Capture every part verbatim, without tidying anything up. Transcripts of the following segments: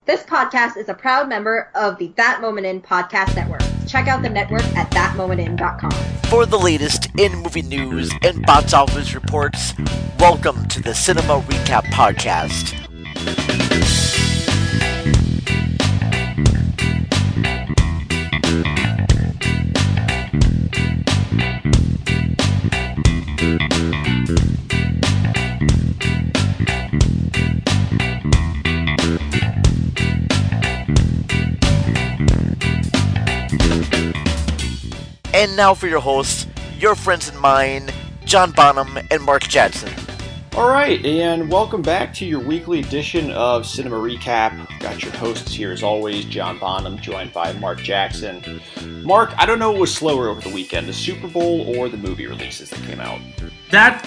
This podcast is a proud member of the That Moment In podcast network. Check out the network at that moment in dot com. For the latest in-movie news and box office reports, welcome to the Cinema Recap Podcast. And now for your hosts, your friends and mine, John Bonham and Mark Jackson. All right, and welcome back to your weekly edition of Cinema Recap. Got your hosts here as always, John Bonham, joined by Mark Jackson. Mark, I don't know what was slower over the weekend, the Super Bowl or the movie releases that came out. That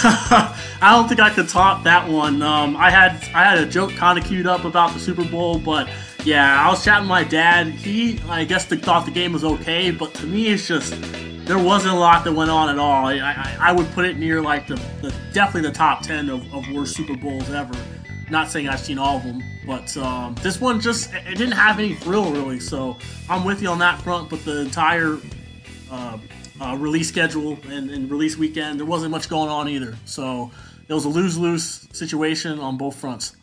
I don't think I could top that one. Um, I had I had a joke kind of queued up about the Super Bowl, but yeah, I was chatting with my dad. He, I guess, thought the game was okay, but to me, it's just there wasn't a lot that went on at all. I I, I would put it near like the, the definitely the top ten of, of worst Super Bowls ever. Not saying I've seen all of them, but um, this one just it didn't have any thrill really. So I'm with you on that front. But the entire uh, uh, release schedule and, and release weekend, there wasn't much going on either. So it was a lose-lose situation on both fronts.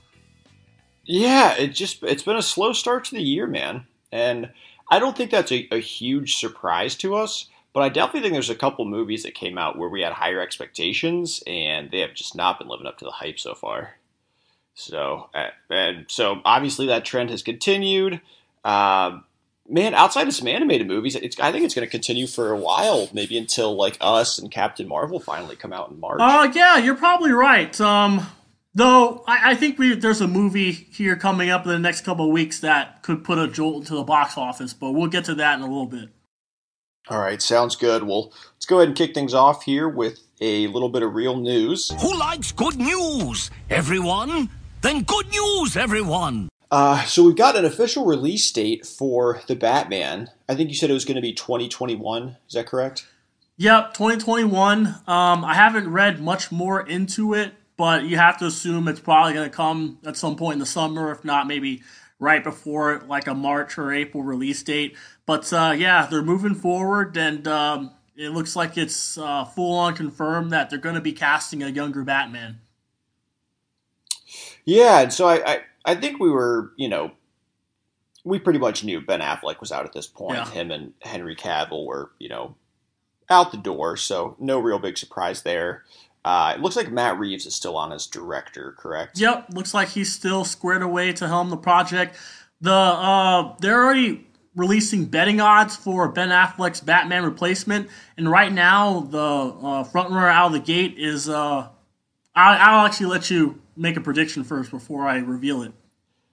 Yeah, it just it's been a slow start to the year, man. And I don't think that's a, a huge surprise to us, but I definitely think there's a couple movies that came out where we had higher expectations, and they have just not been living up to the hype so far. So, and so obviously that trend has continued. Uh, man, outside of some animated movies, it's, I think it's going to continue for a while, maybe until like Us and Captain Marvel finally come out in March. Oh, uh, yeah, you're probably right. Um, though I, I think we there's a movie here coming up in the next couple of weeks that could put a jolt into the box office, but we'll get to that in a little bit. All right, sounds good. Well, let's go ahead and kick things off here with a little bit of real news. Who likes good news? Everyone? Then good news, everyone! Uh, so we've got an official release date for The Batman. I think you said it was going to be twenty twenty-one. Is that correct? Yep, twenty twenty-one. Um, I haven't read much more into it, but you have to assume it's probably going to come at some point in the summer, if not maybe right before like a March or April release date. But uh, yeah, they're moving forward, and um, it looks like it's uh, full-on confirmed that they're going to be casting a younger Batman. Yeah, and so I, I, I think we were, you know, we pretty much knew Ben Affleck was out at this point. Yeah. Him and Henry Cavill were, you know, out the door, so no real big surprise there. Uh, it looks like Matt Reeves is still on as director, correct? Yep, looks like he's still squared away to helm the project. The uh, they're already releasing betting odds for Ben Affleck's Batman replacement, and right now the uh, front runner out of the gate is. Uh, I'll, I'll actually let you make a prediction first before I reveal it.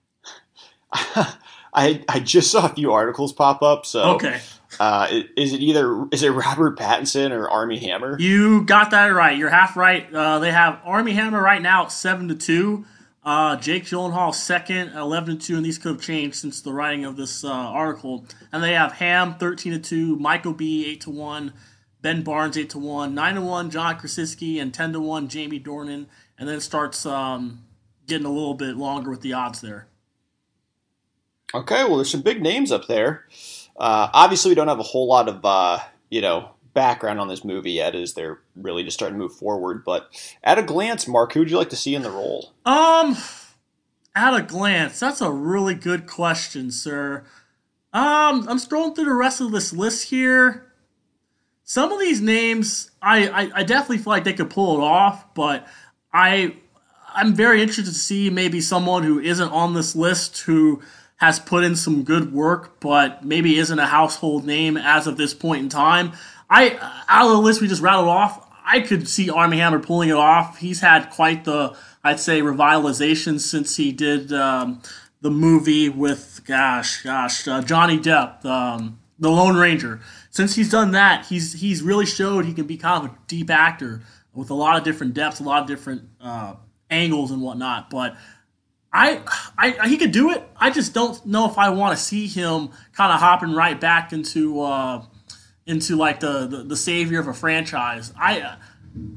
I I just saw a few articles pop up, so okay. Uh, is it either is it Robert Pattinson or Armie Hammer? You got that right. You're half right. Uh, they have Armie Hammer right now at seven to two. Uh, Jake Gyllenhaal second at eleven to two, and these could have changed since the writing of this uh, article. And they have Ham thirteen to two, Michael B eight to one, Ben Barnes eight to one, nine to one John Krasinski, and ten to one Jamie Dornan. And then it starts um, getting a little bit longer with the odds there. Okay, well, there's some big names up there. Uh, obviously, we don't have a whole lot of, uh, you know, background on this movie yet, as they're really just starting to move forward. But at a glance, Mark, who would you like to see in the role? Um, at a glance, that's a really good question, sir. Um, I'm scrolling through the rest of this list here. Some of these names, I, I, I definitely feel like they could pull it off, but I, I'm very interested to see maybe someone who isn't on this list who has put in some good work, but maybe isn't a household name as of this point in time. I out of the list we just rattled off, I could see Armie Hammer pulling it off. He's had quite the, I'd say, revitalization since he did um, the movie with, gosh, gosh, uh, Johnny Depp, um, The Lone Ranger. Since he's done that, he's he's really showed he can be kind of a deep actor with a lot of different depths, a lot of different uh, angles and whatnot. But I, I, he could do it. I just don't know if I want to see him kind of hopping right back into, uh, into like the, the, the savior of a franchise. I,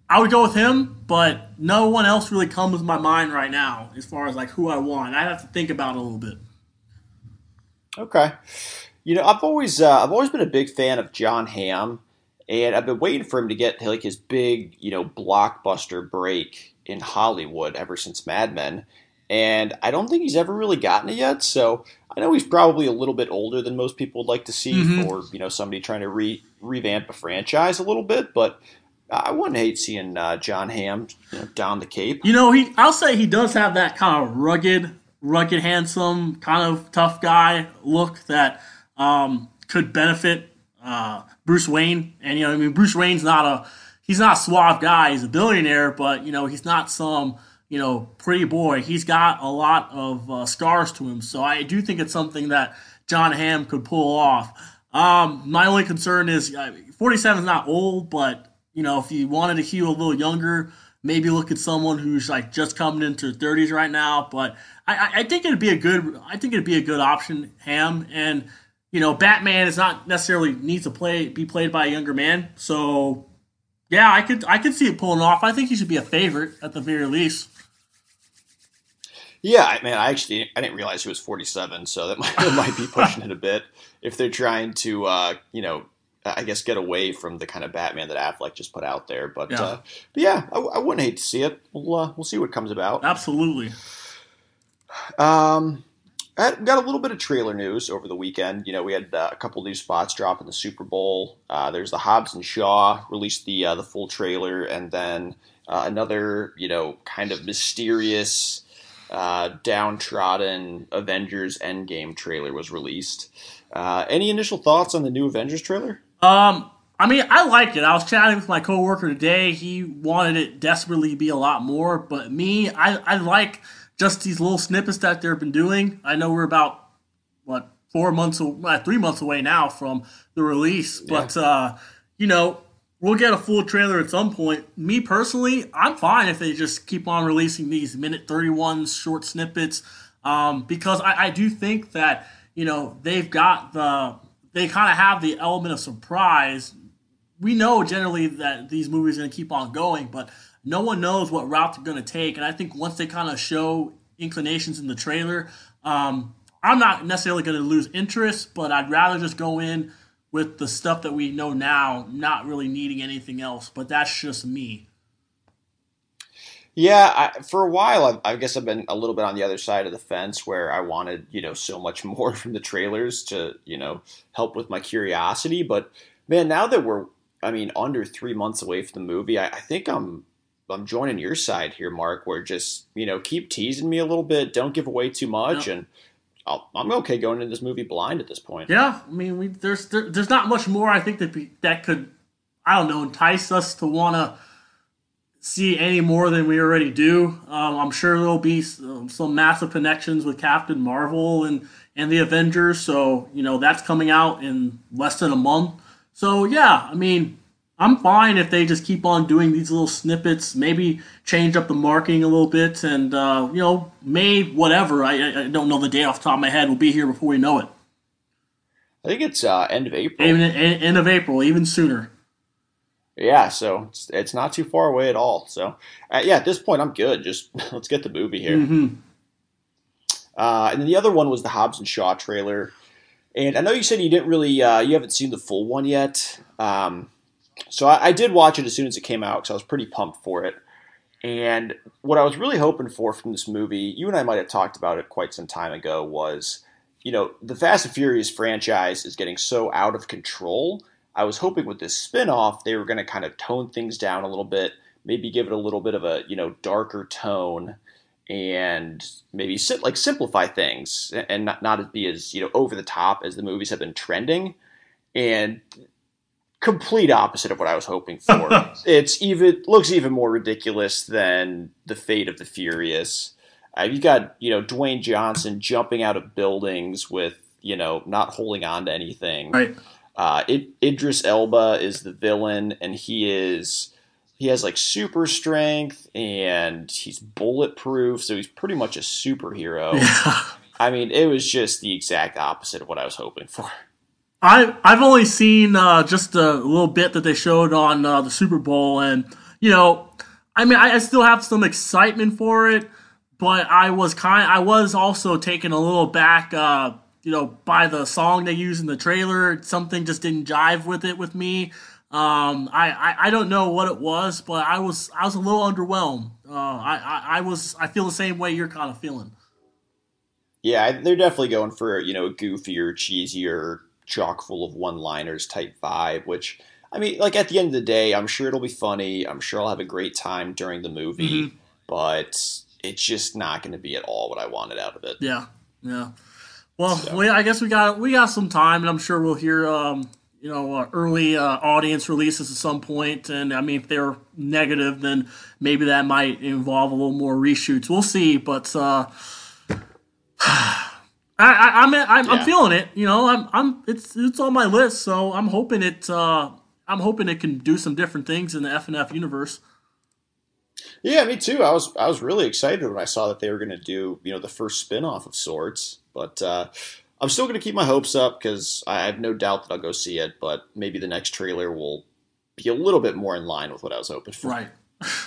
I would go with him, but no one else really comes to my mind right now as far as like who I want. I have to think about it a little bit. Okay. You know, I've always uh, I've always been a big fan of Jon Hamm, and I've been waiting for him to get like his big, you know, blockbuster break in Hollywood ever since Mad Men. And I don't think he's ever really gotten it yet. So I know he's probably a little bit older than most people would like to see mm-hmm. for, you know, somebody trying to re- revamp a franchise a little bit. But I wouldn't hate seeing uh, Jon Hamm, you know, down the Cape. You know, he I'll say he does have that kind of rugged, rugged, handsome, kind of tough guy look that um, could benefit uh, Bruce Wayne. And, you know, I mean, Bruce Wayne's not a he's not a suave guy. He's a billionaire, but, you know, he's not some, you know, pretty boy. He's got a lot of uh, scars to him. So I do think it's something that Jon Hamm could pull off. Um, my only concern is uh, forty-seven is not old, but, you know, if you wanted to heal a little younger, maybe look at someone who's like just coming into their thirties right now. But I, I think it'd be a good, I think it'd be a good option, Hamm. And, you know, Batman is not necessarily needs to play, be played by a younger man. So yeah, I could, I could see it pulling off. I think he should be a favorite at the very least. Yeah, man, I actually I didn't realize he was forty-seven, so that might, that might be pushing it a bit if they're trying to, uh, you know, I guess get away from the kind of Batman that Affleck just put out there. But yeah, uh, but yeah I, I wouldn't hate to see it. We'll uh, we'll see what comes about. Absolutely. Um, I got a little bit of trailer news over the weekend. You know, we had uh, a couple new spots drop in the Super Bowl. Uh, there's the Hobbs and Shaw released the uh, the full trailer, and then uh, another, you know, kind of mysterious, uh, downtrodden Avengers Endgame trailer was released. Uh, any initial thoughts on the new Avengers trailer? Um, I mean, I like it. I was chatting with my coworker today. He wanted it desperately to be a lot more, but me, I, I like just these little snippets that they've been doing. I know we're about, what, four months, uh, three months away now from the release, but, yeah. uh, you know, we'll get a full trailer at some point. Me personally, I'm fine if they just keep on releasing these minute thirty-one short snippets, um, because I, I do think that, you know, they've got the, they kind of have the element of surprise. We know generally that these movies are going to keep on going, but no one knows what route they're going to take. And I think once they kind of show inclinations in the trailer, um, I'm not necessarily going to lose interest, but I'd rather just go in with the stuff that we know now, not really needing anything else. But that's just me. Yeah, I, for a while, I, I guess I've been a little bit on the other side of the fence where I wanted, you know, so much more from the trailers to, you know, help with my curiosity. But man, now that we're, I mean, under three months away from the movie, I, I think I'm, I'm joining your side here, Mark. Where just, you know, keep teasing me a little bit, don't give away too much, yep. and I'll, I'm okay going into this movie blind at this point. Yeah, I mean, we, there's there, there's not much more I think that be, that could, I don't know, entice us to want to see any more than we already do. Um, I'm sure there'll be some, some massive connections with Captain Marvel and, and the Avengers. So, you know, that's coming out in less than a month. So, yeah, I mean, I'm fine if they just keep on doing these little snippets, maybe change up the marketing a little bit. And, uh, you know, May, whatever. I, I don't know the date off the top of my head. We'll be here before we know it. I think it's uh, end of April. Even, end of April, even sooner. Yeah, so it's, it's not too far away at all. So, uh, yeah, at this point, I'm good. Just let's get the movie here. Mm-hmm. Uh, and then the other one was the Hobbs and Shaw trailer. And I know you said you didn't really, uh, you haven't seen the full one yet. Um, so I, I did watch it as soon as it came out because I was pretty pumped for it. And what I was really hoping for from this movie, you and I might have talked about it quite some time ago, was, you know, the Fast and Furious franchise is getting so out of control. I was hoping with this spin-off, they were going to kind of tone things down a little bit, maybe give it a little bit of a, you know, darker tone, and maybe sit, like simplify things and not, not be as, you know, over the top as the movies have been trending. And complete opposite of what I was hoping for. It's even looks even more ridiculous than the Fate of the Furious. Uh, you got, you know, Dwayne Johnson jumping out of buildings with, you know, not holding on to anything. Right. Uh, it, Idris Elba is the villain, and he is he has like super strength, and he's bulletproof, so he's pretty much a superhero. Yeah. I mean, it was just the exact opposite of what I was hoping for. I I've only seen uh, just a little bit that they showed on uh, the Super Bowl, and you know, I mean, I, I still have some excitement for it, but I was kind, I was also taken a little back, uh, you know, by the song they used in the trailer. Something just didn't jive with it with me. Um, I, I, I don't know what it was, but I was I was a little underwhelmed. Uh, I, I, I was I feel the same way you're kind of feeling. Yeah, they're definitely going for, you know, a goofier, cheesier, chock full of one-liners type vibe, which, I mean, like, at the end of the day, I'm sure it'll be funny. I'm sure I'll have a great time during the movie, Mm-hmm. but it's just not going to be at all what I wanted out of it. Yeah, yeah. Well, So. well, I guess we got we got some time, and I'm sure we'll hear um, you know uh, early uh, audience releases at some point. And I mean, if they're negative, then maybe that might involve a little more reshoots. We'll see, but. Uh, I, I, I'm, I'm Yeah. I'm feeling it. You know, I'm I'm it's it's on my list, so I'm hoping it. Uh, I'm hoping it can do some different things in the F and F universe. Yeah, me too. I was I was really excited when I saw that they were going to do, you know, the first spin-off of sorts. But uh, I'm still going to keep my hopes up because I have no doubt that I'll go see it. But maybe the next trailer will be a little bit more in line with what I was hoping for. Right.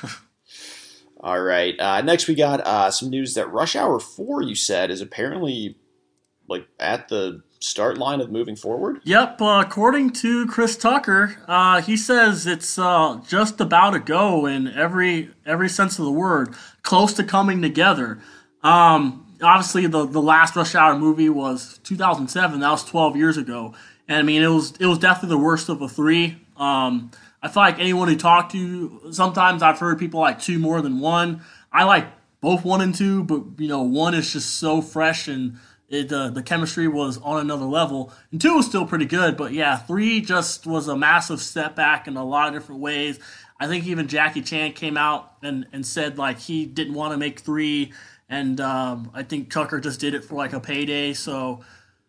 All right. Uh, next, we got uh, some news that Rush Hour four, you said, is apparently like at the start line of moving forward. Yep. Uh, according to Chris Tucker, uh, he says it's uh, just about to go in every every sense of the word, close to coming together. Um, obviously, the the last Rush Hour movie was two thousand seven. That was twelve years ago, and I mean, it was it was definitely the worst of the three. Um, I feel like anyone who talked to, sometimes I've heard people like two more than one. I like both one and two, but you know, one is just so fresh and it, uh, the chemistry was on another level. And two was still pretty good, but yeah, three just was a massive step back in a lot of different ways. I think even Jackie Chan came out and, and said like he didn't want to make three, and um, I think Tucker just did it for like a payday. So,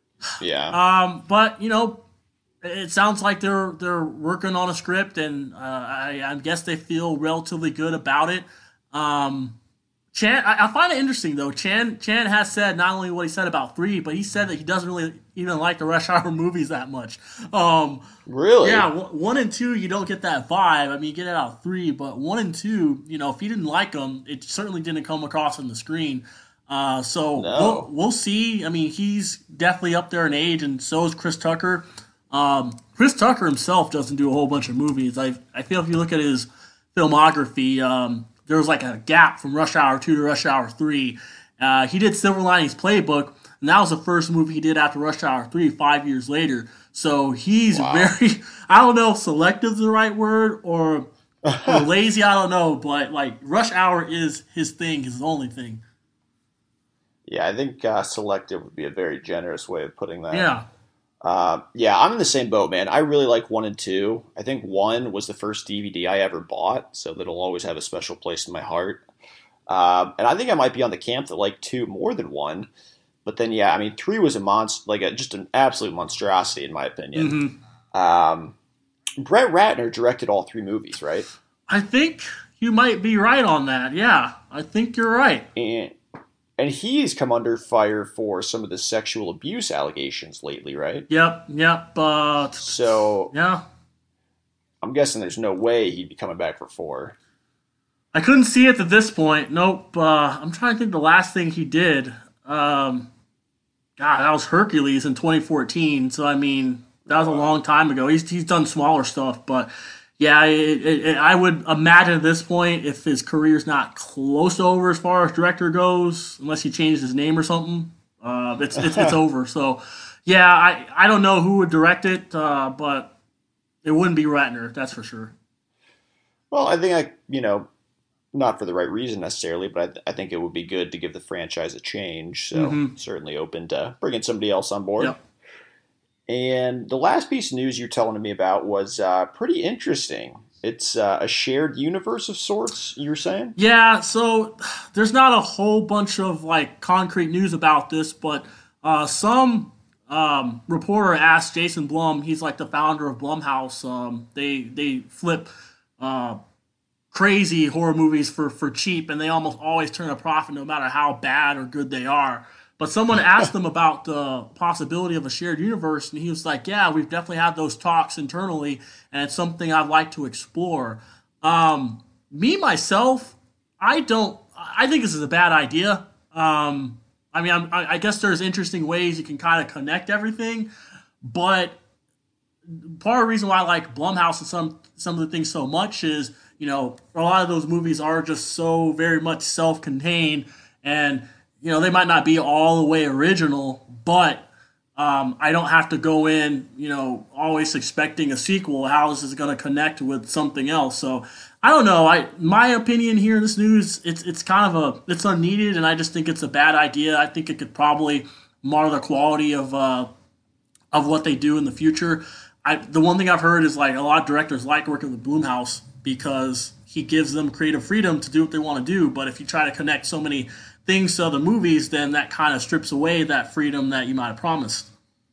Yeah. um, but you know. It sounds like they're they're working on a script, and uh, I, I guess they feel relatively good about it. Um, Chan, I, I find it interesting though. Chan Chan has said not only what he said about three, but he said that he doesn't really even like the Rush Hour movies that much. Um, Really? yeah, w- one and two you don't get that vibe. I mean, you get it out of three, but one and two, you know, if he didn't like them, it certainly didn't come across on the screen. Uh, so No. we'll we'll see. I mean, he's definitely up there in age, and so is Chris Tucker. Um, Chris Tucker himself doesn't do a whole bunch of movies. I I feel if you look at his filmography, um, there was like a gap from Rush Hour two to Rush Hour three. Uh, he did Silver Linings Playbook, and that was the first movie he did after Rush Hour three five years later. So he's Wow. very, I don't know if selective is the right word or, or lazy, I don't know, but like Rush Hour is his thing, his only thing. Yeah, I think uh, selective would be a very generous way of putting that. Yeah. Uh, yeah, I'm in the same boat, man. I really like one and two. I think one was the first D V D I ever bought, so that'll always have a special place in my heart. Um, and I think I might be on the camp that like two more than one. But then, yeah, I mean, three was a monster, like a, just an absolute monstrosity in my opinion. Mm-hmm. Um, Brett Ratner directed all three movies, right? I think you might be right on that. Yeah, I think you're right. And and he's come under fire for some of the sexual abuse allegations lately, right? Yep, yep. Uh, So yeah, I'm guessing there's no way he'd be coming back for four. I couldn't see it at this point. Nope. Uh, I'm trying to think the last thing he did. Um, God, that was Hercules in twenty fourteen. So I mean, that was a long time ago. He's he's done smaller stuff, but yeah, it, it, it, I would imagine at this point, if his career's not close to over as far as director goes, unless he changed his name or something, uh, it's, it's it's over. So yeah, I I don't know who would direct it, uh, but it wouldn't be Ratner, that's for sure. Well, I think I, you know, not for the right reason necessarily, but I, th- I think it would be good to give the franchise a change. So Mhm. certainly open to bringing somebody else on board. Yep. And the last piece of news you're telling me about was uh, pretty interesting. It's uh, a shared universe of sorts, you were saying? Yeah, so there's not a whole bunch of like concrete news about this, but uh, some um, reporter asked Jason Blum. He's like the founder of Blumhouse. Um, they they flip uh, crazy horror movies for for cheap, and they almost always turn a profit, no matter how bad or good they are. But someone asked him about the possibility of a shared universe, and he was like, "Yeah, we've definitely had those talks internally, and it's something I'd like to explore." Um, me, myself, I don't, I think this is a bad idea. Um, I mean, I'm, I, I guess there's interesting ways you can kind of connect everything, but part of the reason why I like Blumhouse and some, some of the things so much is, you know, a lot of those movies are just so very much self-contained, and, you know, they might not be all the way original, but Um, I don't have to go in, you know, always expecting a sequel. How this is going to connect with something else. So I don't know. I my opinion here in this news, it's it's kind of a it's unneeded, and I just think it's a bad idea. I think it could probably mar the quality of uh, of what they do in the future. I the one thing I've heard is like a lot of directors like working with Blumhouse because he gives them creative freedom to do what they want to do. But if you try to connect so many things to other movies, then that kind of strips away that freedom that you might have promised.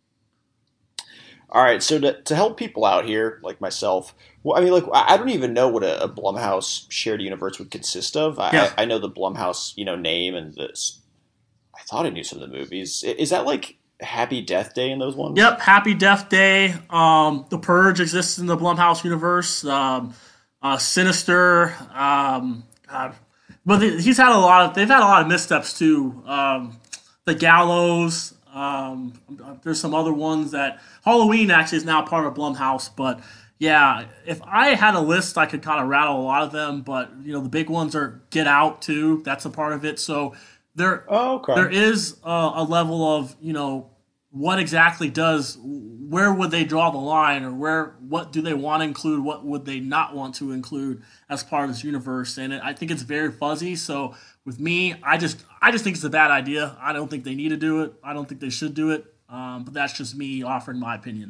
All right, so to, to help people out here, like myself, well, I mean, like I don't even know what a, a Blumhouse shared universe would consist of. I, Yeah. I, I know the Blumhouse, you know, name and this. I thought I knew some of the movies. Is that like Happy Death Day in those ones? Yep, Happy Death Day. Um, the Purge exists in the Blumhouse universe. Um, uh, Sinister. Um, God. But the, he's had a lot of. They've had a lot of missteps too. Um, the Gallows. Um, there's some other ones that Halloween actually is now part of Blumhouse, but yeah, if I had a list, I could kind of rattle a lot of them. But you know, the big ones are Get Out too. That's a part of it. So there, Oh, okay. there is a, a level of you know what exactly does where would they draw the line, or where what do they want to include, what would they not want to include as part of this universe, and it, I think it's very fuzzy. So with me, I just I just think it's a bad idea. I don't think they need to do it. I don't think they should do it. Um, but that's just me offering my opinion.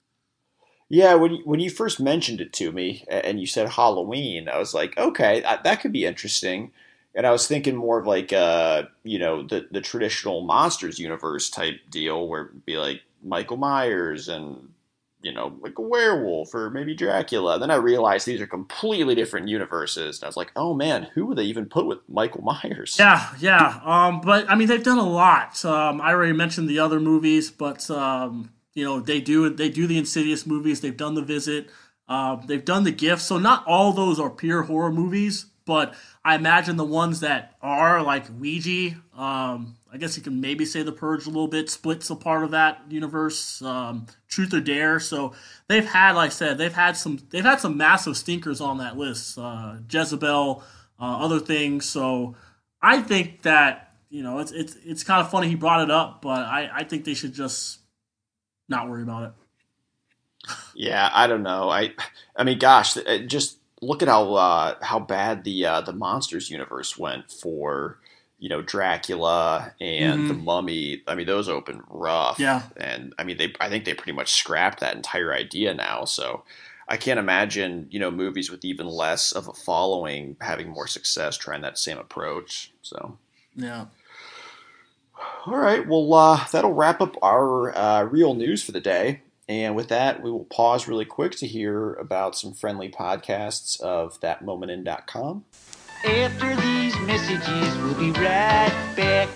Yeah, when you, when you first mentioned it to me and you said Halloween, I was like, okay, that, that could be interesting. And I was thinking more of like, uh, you know, the, the traditional Monsters universe type deal where it'd be like Michael Myers and, you know, like a werewolf or maybe Dracula. Then I realized these are completely different universes. And I was like, oh man, who would they even put with Michael Myers? Yeah, yeah. Um, but I mean, they've done a lot. Um, I already mentioned the other movies, but um, you know, they do they do the Insidious movies. They've done The Visit. Uh, they've done The Gift. So not all those are pure horror movies, but I imagine the ones that are like Ouija. Um, I guess you can maybe say The Purge a little bit splits a part of that universe. Um, Truth or Dare. So they've had, like I said, they've had some they've had some massive stinkers on that list. Uh, Jezebel, uh, other things. So I think that you know it's it's it's kind of funny he brought it up, but I, I think they should just not worry about it. Yeah, I don't know. I, I mean, gosh, just look at how uh, how bad the uh, the Monsters universe went for, you know, Dracula and Mhm. the Mummy. I mean, those opened rough. Yeah. And I mean, they I think they pretty much scrapped that entire idea now. So I can't imagine, you know, movies with even less of a following having more success trying that same approach. So. Yeah. All right. Well, uh, that'll wrap up our uh, real news for the day. And with that, we will pause really quick to hear about some friendly podcasts of that moment in dot com. After these messages, we'll be right back.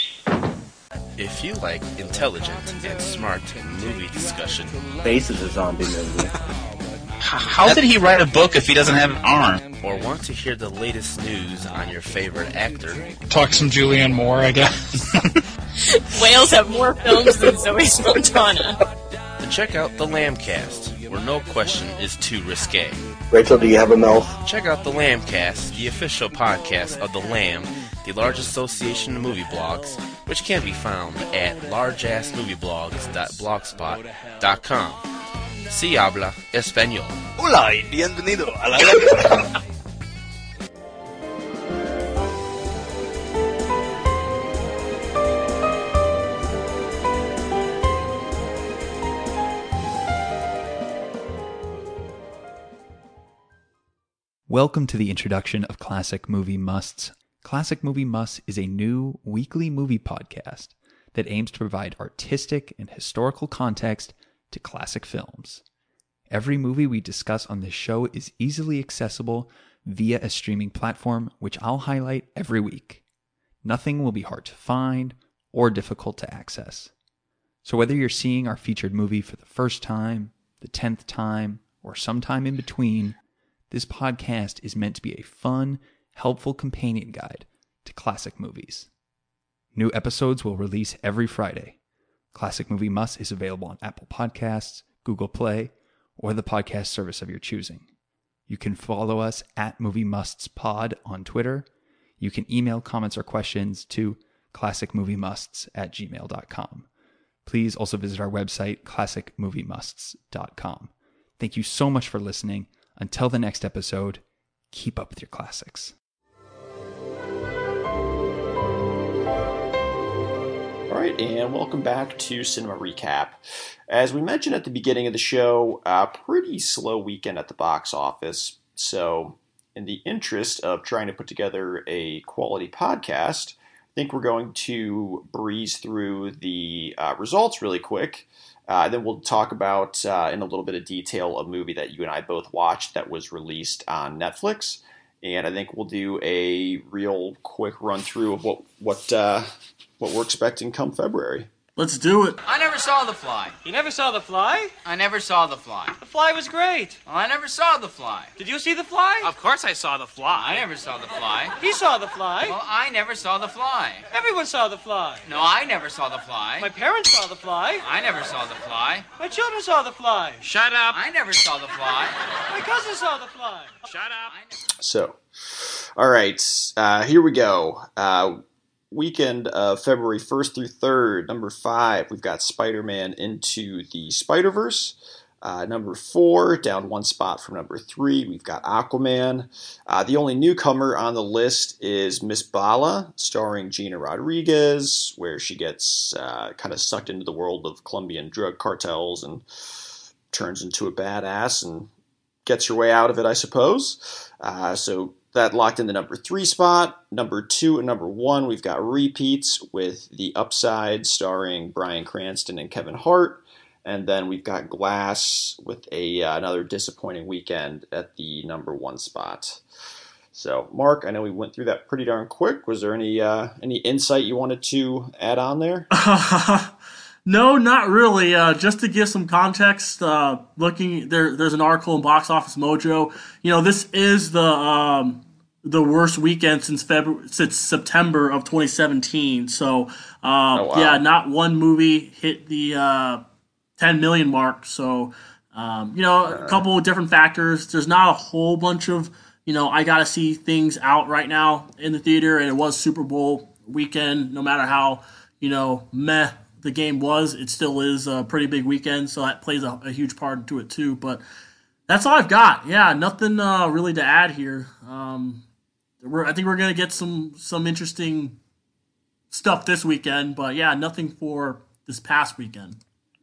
If you like intelligent and smart movie discussion, Base is a zombie movie. How did he write a book if he doesn't have an arm? or want to hear the latest news on your favorite actor, Talk some Julianne Moore, I guess. Whales have more films than Zoe Saldana. then check out the Lambcast, where no question is too risque. Rachel, do you have a mouth? Check out the Lambcast, the official podcast of the Lamb, the large association of movie blogs, which can be found at large ass movie blogs dot blogspot dot com. Si habla español. Hola y bienvenido a la... Welcome to the introduction of Classic Movie Musts. Classic Movie Musts is a new weekly movie podcast that aims to provide artistic and historical context to classic films. Every movie we discuss on this show is easily accessible via a streaming platform, which I'll highlight every week. Nothing will be hard to find or difficult to access. So whether you're seeing our featured movie for the first time, the tenth time, or sometime in between, This podcast is meant to be a fun, helpful companion guide to classic movies. New episodes will release every Friday. Classic Movie Must is available on Apple Podcasts, Google Play, or the podcast service of your choosing. You can follow us at Movie Musts Pod on Twitter. You can email comments or questions to classicmoviemusts at gmail dot com. Please also visit our website, classic movie musts dot com. Thank you so much for listening. Until the next episode, keep up with your classics. All right, and welcome back to Cinema Recap. As we mentioned at the beginning of the show, a pretty slow weekend at the box office. So, in the interest of trying to put together a quality podcast, I think we're going to breeze through the uh, results really quick. Uh, then we'll talk about, uh, in a little bit of detail, a movie that you and I both watched that was released on Netflix. And I think we'll do a real quick run through of what what uh, what we're expecting come February. Let's do it. I never saw The Fly. You never saw The Fly? I never saw The Fly. The Fly was great. Well, I never saw The Fly. Did you see The Fly? Of course I saw The Fly. I never saw The Fly. He saw The Fly. Well, I never saw The Fly. Everyone saw The Fly. No, I never saw The Fly. My parents saw The Fly. I never saw The Fly. My children saw The Fly. Shut up. I never saw The Fly. My cousin saw The Fly. Shut up. So, all right, uh, here we go. Uh, weekend of February first through third, number five, we've got Spider-Man Into the Spider-Verse. Uh, number four, down one spot from number three, we've got Aquaman. Uh, the only newcomer on the list is Miss Bala, starring Gina Rodriguez, where she gets uh, kind of sucked into the world of Colombian drug cartels and turns into a badass and gets her way out of it, I suppose. Uh, so that locked in the number three spot. Number two and number one, we've got repeats with The Upside, starring Bryan Cranston and Kevin Hart. And then we've got Glass with a uh, another disappointing weekend at the number one spot. So, Mark, I know we went through that pretty darn quick. Was there any uh, any insight you wanted to add on there? No, not really. Uh, just to give some context, uh, looking there, there's an article in Box Office Mojo. You know, this is the um, the worst weekend since February, since September of twenty seventeen. So, uh, oh, wow. yeah, not one movie hit the uh, ten million mark. So, um, you know, a couple of different factors. There's not a whole bunch of, you know, I gotta see things out right now in the theater, and it was Super Bowl weekend. No matter how, you know, meh the game was, it still is a pretty big weekend, so that plays a, a huge part into it too. But that's all I've got. Yeah, nothing uh, really to add here. Um, we're, I think we're gonna get some some interesting stuff this weekend, but yeah, nothing for this past weekend.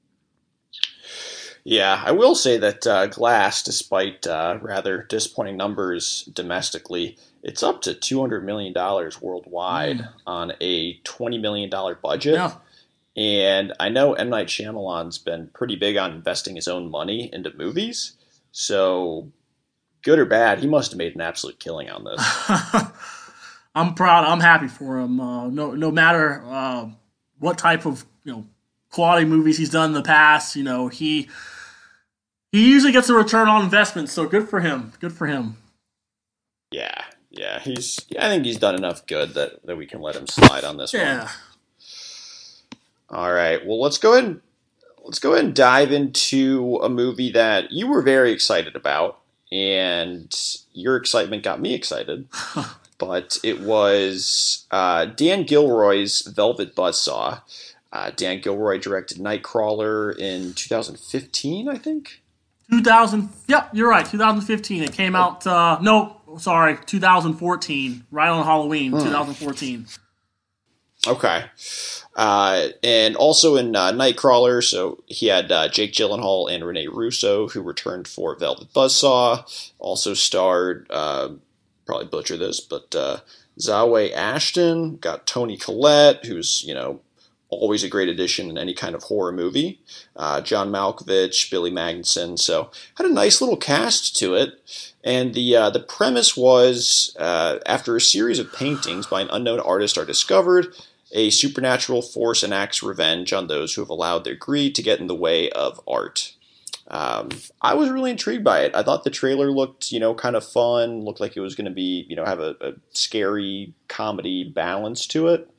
Yeah, I will say that uh, Glass, despite uh, rather disappointing numbers domestically, it's up to two hundred million dollars worldwide mm. on a twenty million dollars budget. Yeah. And I know M. Night Shyamalan's been pretty big on investing his own money into movies. So, good or bad, he must have made an absolute killing on this. I'm proud. I'm happy for him. Uh, no, no matter uh, what type of, you know, quality movies he's done in the past, you know, he he usually gets a return on investment. So good for him. Good for him. Yeah, yeah. He's. I think he's done enough good that, that we can let him slide on this yeah. one. All right. Well, let's go ahead and let's go ahead and dive into a movie that you were very excited about, and your excitement got me excited. But it was uh, Dan Gilroy's Velvet Buzzsaw. Uh, Dan Gilroy directed Nightcrawler in two thousand fifteen, I think. two thousand. Yep, you're right. two thousand fifteen. It came out. Uh, no, sorry, two thousand fourteen. Right on Halloween, hmm. two thousand fourteen. Okay. Uh, and also in uh, Nightcrawler, so he had uh, Jake Gyllenhaal and Rene Russo, who returned for Velvet Buzzsaw. Also starred, uh, probably butcher this, but uh, Zawe Ashton, got Toni Collette, who's, you know, always a great addition in any kind of horror movie. Uh, John Malkovich, Billy Magnuson, so had a nice little cast to it. And the uh, the premise was, uh, after a series of paintings by an unknown artist are discovered, a supernatural force enacts revenge on those who have allowed their greed to get in the way of art. Um, I was really intrigued by it. I thought the trailer looked, you know, kind of fun. Looked like it was going to be, you know, have a, a scary comedy balance to it.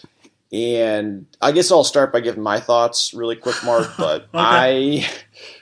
And I guess I'll start by giving my thoughts really quick, Mark. But okay. I,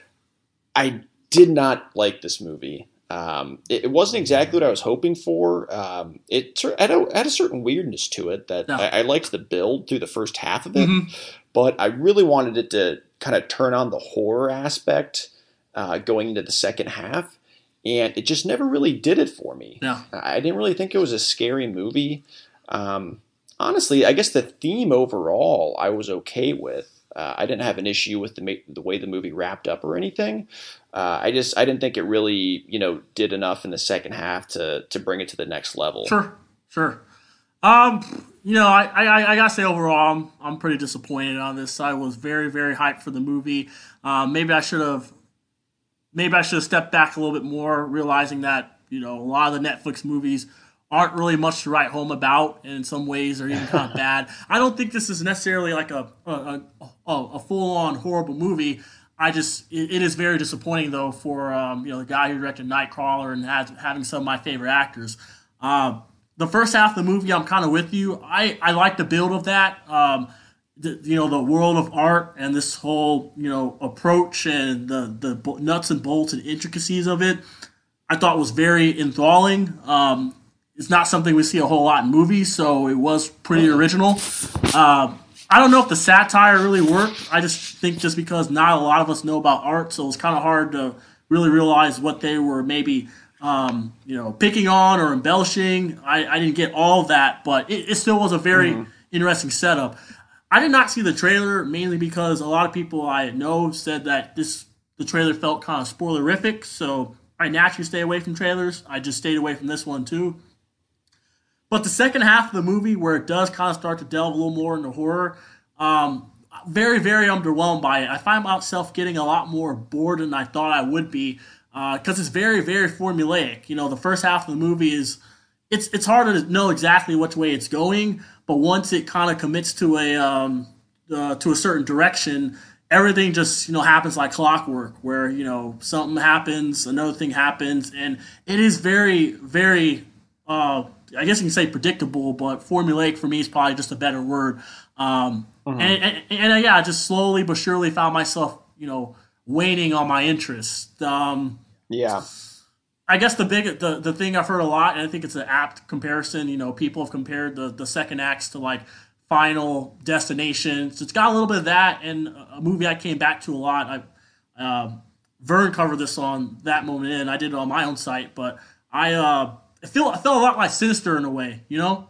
I did not like this movie. Um, it, it wasn't exactly what I was hoping for. Um, it had a, had a certain weirdness to it that no. I, I liked the build through the first half of it, mm-hmm. but I really wanted it to kind of turn on the horror aspect uh, going into the second half, and it just never really did it for me. Yeah. I didn't really think it was a scary movie. Um, honestly, I guess the theme overall I was okay with. Uh, I didn't have an issue with the ma- the way the movie wrapped up or anything. Uh, I just I didn't think it really you know did enough in the second half to to bring it to the next level. Sure, sure. Um, you know, I, I, I gotta say overall, I'm, I'm pretty disappointed on this. I was very, very hyped for the movie. Um, maybe I should have, maybe I should have stepped back a little bit more, realizing that you know a lot of the Netflix movies aren't really much to write home about, and in some ways are even kind of bad. I don't think this is necessarily like a a, a, a full-on horrible movie. I just it, it is very disappointing though for um, you know the guy who directed Nightcrawler and has, having some of my favorite actors. Um, The first half of the movie, I'm kind of with you. I, I like the build of that. Um, the, you know, the world of art and this whole, you know, approach and the, the nuts and bolts and intricacies of it, I thought was very enthralling. Um, it's not something we see a whole lot in movies, so it was pretty original. Uh, I don't know if the satire really worked. I just think just because not a lot of us know about art, so it's kind of hard to really realize what they were maybe Um, you know, picking on or embellishing. I, I didn't get all of that, but it, it still was a very mm-hmm. interesting setup. I did not see the trailer mainly because a lot of people I know said that this the trailer felt kind of spoilerific, so I naturally stay away from trailers. I just stayed away from this one too. But the second half of the movie, where it does kind of start to delve a little more into horror, um, very, very underwhelmed by it. I find myself getting a lot more bored than I thought I would be. Because uh, it's very, very formulaic. You know, the first half of the movie is, it's it's hard to know exactly which way it's going, but once it kind of commits to a um, uh, to a certain direction, everything just, you know, happens like clockwork, where, you know, something happens, another thing happens, and it is very, very, uh, I guess you can say predictable, but formulaic for me is probably just a better word. Um, mm-hmm. And, and, and, and yeah, I just slowly but surely found myself, you know, waning on my interest. Um, Yeah. I guess the big the, the thing I've heard a lot, and I think it's an apt comparison, you know, people have compared the, the second acts to like Final Destination. So it's got a little bit of that, and a movie I came back to a lot. I um, Vern covered this on That Moment In. I did it on my own site, but I uh, I feel I felt a lot like Sinister in a way, you know?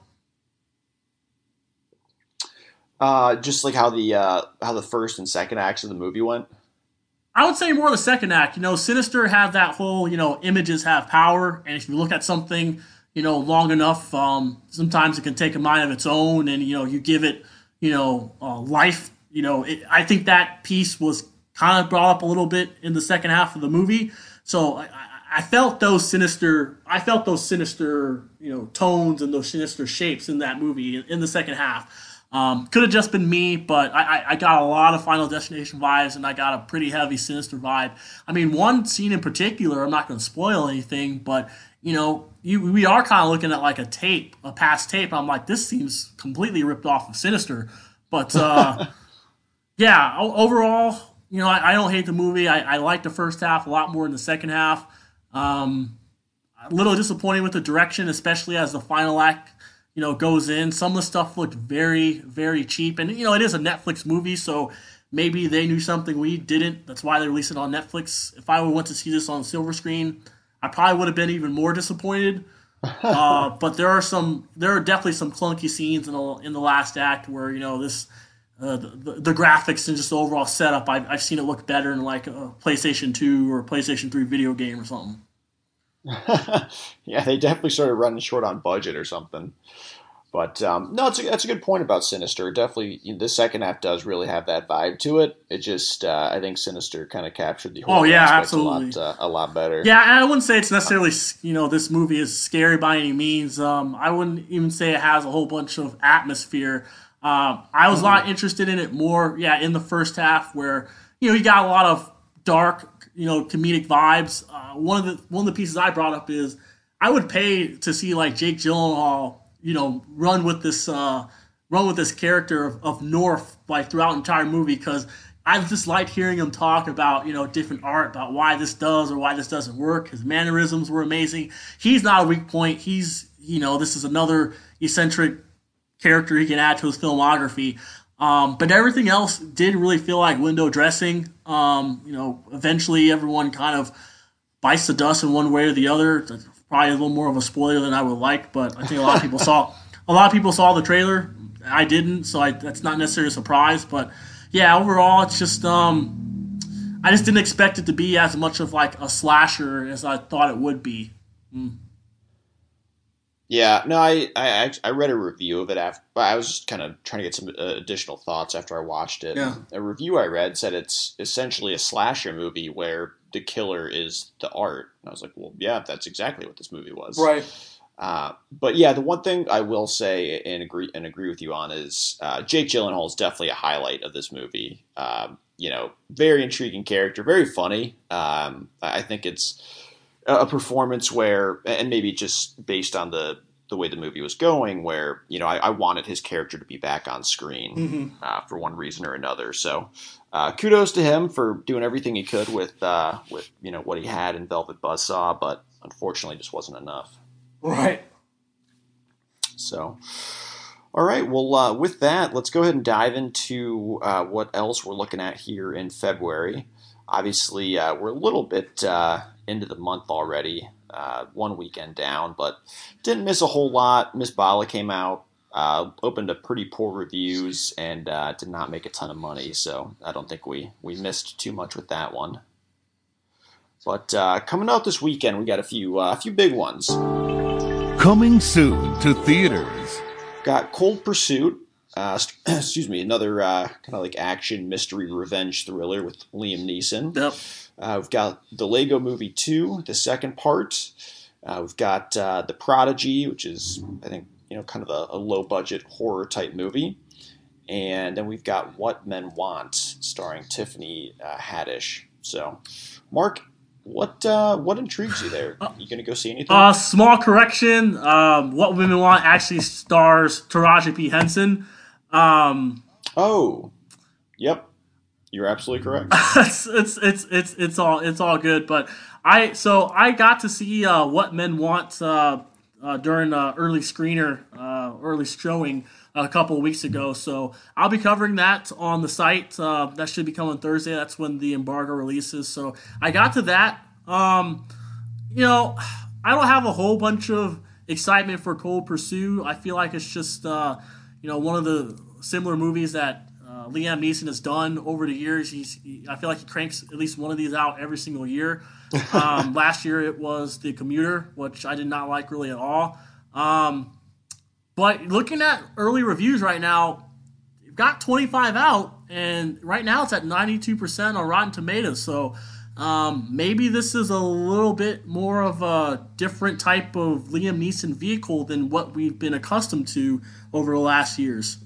Uh, just like how the uh, how the first and second acts of the movie went. I would say more the second act. You know, Sinister had that whole, you know, images have power, and if you look at something, you know, long enough, um, sometimes it can take a mind of its own, and, you know, you give it, you know, uh, life. You know, it, I think that piece was kind of brought up a little bit in the second half of the movie. So I, I felt those sinister, I felt those sinister, you know, tones and those sinister shapes in that movie in, in the second half. Um, could have just been me, but I, I, I got a lot of Final Destination vibes, and I got a pretty heavy Sinister vibe. I mean, one scene in particular, I'm not going to spoil anything, but, you know, you, we are kind of looking at like a tape, a past tape. I'm like, this seems completely ripped off of Sinister. But, uh, yeah, overall, you know, I, I don't hate the movie. I, I like the first half a lot more than the second half. Um, a little disappointed with the direction, especially as the final act, you know, goes in. Some of the stuff looked very, very cheap. And, you know, it is a Netflix movie, so maybe they knew something we didn't. That's why they released it on Netflix. If I would went to see this on silver screen, I probably would have been even more disappointed. uh, but there are some, there are definitely some clunky scenes in the, in the last act where, you know, this, uh, the, the graphics and just the overall setup, I've, I've seen it look better in like a PlayStation two or PlayStation three video game or something. Yeah, they definitely started running short on budget or something. But um, no, it's a, that's a good point about Sinister. Definitely, you know, the second half does really have that vibe to it. It just, uh, I think Sinister kind of captured the whole oh, yeah, aspect absolutely. a lot, uh, a lot better. Yeah, and I wouldn't say it's necessarily, you know, this movie is scary by any means. Um, I wouldn't even say it has a whole bunch of atmosphere. Um, I was mm-hmm. a lot interested in it more, yeah, in the first half where, you know, you got a lot of dark, you know, comedic vibes. Uh, one of the one of the pieces I brought up is I would pay to see like Jake Gyllenhaal, you know, run with this uh, run with this character of, of North like throughout the entire movie, because I just liked hearing him talk about, you know, different art, about why this does or why this doesn't work. His mannerisms were amazing. He's not a weak point. He's, you know, this is another eccentric character he can add to his filmography. Um, but everything else did really feel like window dressing. Um, you know, eventually everyone kind of bites the dust in one way or the other. That's probably a little more of a spoiler than I would like, but I think a lot of people saw a lot of people saw the trailer. I didn't, so I, that's not necessarily a surprise. But yeah, overall, it's just um, I just didn't expect it to be as much of like a slasher as I thought it would be. Mm. Yeah, no, I, I I read a review of it after. I was just kind of trying to get some uh, additional thoughts after I watched it. Yeah. A review I read said it's essentially a slasher movie where the killer is the art. And I was like, well, yeah, that's exactly what this movie was. Right. Uh, but yeah, the one thing I will say and agree and agree with you on is uh, Jake Gyllenhaal is definitely a highlight of this movie. Um, you know, very intriguing character, very funny. Um, I think it's a performance where, and maybe just based on the, the way the movie was going, where, you know, I, I wanted his character to be back on screen mm-hmm. uh, for one reason or another. So uh, kudos to him for doing everything he could with, uh, with, you know, what he had in Velvet Buzzsaw, but unfortunately just wasn't enough. Right. So, all right. Well, uh, with that, let's go ahead and dive into uh, what else we're looking at here in February. Obviously, uh, we're a little bit uh, into the month already, uh, one weekend down, but didn't miss a whole lot. Miss Bala came out, uh, opened to pretty poor reviews, and uh, did not make a ton of money, so I don't think we, we missed too much with that one. But uh, coming out this weekend, we got a few uh, a few big ones. Coming soon to theaters. Got Cold Pursuit. Uh, excuse me, another uh, kind of like action mystery revenge thriller with Liam Neeson. Yep. Uh, we've got the Lego Movie two, the second part. Uh, we've got uh, The Prodigy, which is, I think, you know, kind of a, a low budget horror type movie. And then we've got What Men Want, starring Tiffany uh, Haddish. So, Mark, what uh, what intrigues you there? You gonna go see anything? Uh, small correction. Um, What Women Want actually stars Taraji P. Henson. Um, oh, yep, you're absolutely correct. it's, it's it's it's it's all it's all good. But I so I got to see uh, What Men Want uh, uh, during uh, early screener, uh, early showing a couple of weeks ago. So I'll be covering that on the site. Uh, that should be coming Thursday. That's when the embargo releases. So I got to that. Um, you know, I don't have a whole bunch of excitement for Cold Pursuit. I feel like it's just, uh, you know, one of the similar movies that uh, Liam Neeson has done over the years. He's, he, I feel like he cranks at least one of these out every single year. Um, last year it was The Commuter, which I did not like really at all. Um, But looking at early reviews right now, you've got twenty-five out, and right now it's at ninety-two percent on Rotten Tomatoes. So um, maybe this is a little bit more of a different type of Liam Neeson vehicle than what we've been accustomed to over the last years.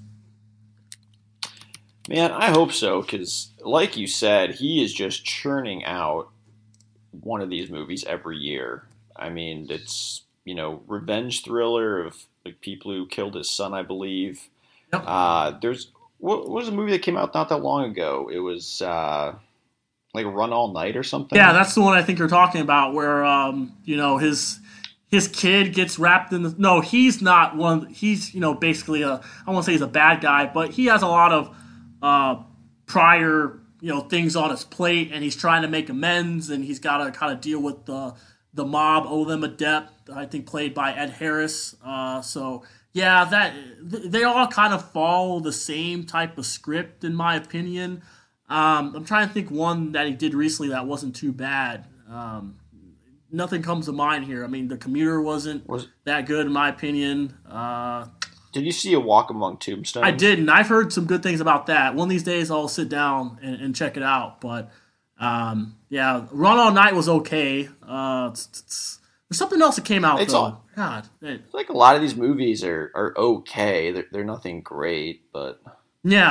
Man, I hope so, because like you said, he is just churning out one of these movies every year. I mean, it's, you know, revenge thriller of like people who killed his son, I believe. Yep. Uh, there's what, what was a movie that came out not that long ago? It was uh, like Run All Night or something. Yeah, that's the one I think you're talking about, where um, you know his his kid gets wrapped in the. No, he's not one. He's you know basically a. I won't say he's a bad guy, but he has a lot of uh, prior you know things on his plate, and he's trying to make amends, and he's got to kind of deal with the the mob owe them a debt. I think played by Ed Harris. Uh, so yeah, that they all kind of follow the same type of script, in my opinion. Um, I'm trying to think one that he did recently that wasn't too bad. Um, nothing comes to mind here. I mean, The Commuter wasn't was, that good, in my opinion. Uh, did you see A Walk Among Tombstones? I didn't. I've heard some good things about that. One of these days, I'll sit down and, and check it out. But um, yeah, Run All Night was okay. Uh, it's, it's, There's something else that came out, it's though. All, God. It, like a lot of these movies are, are okay. They're, they're nothing great, but... Yeah.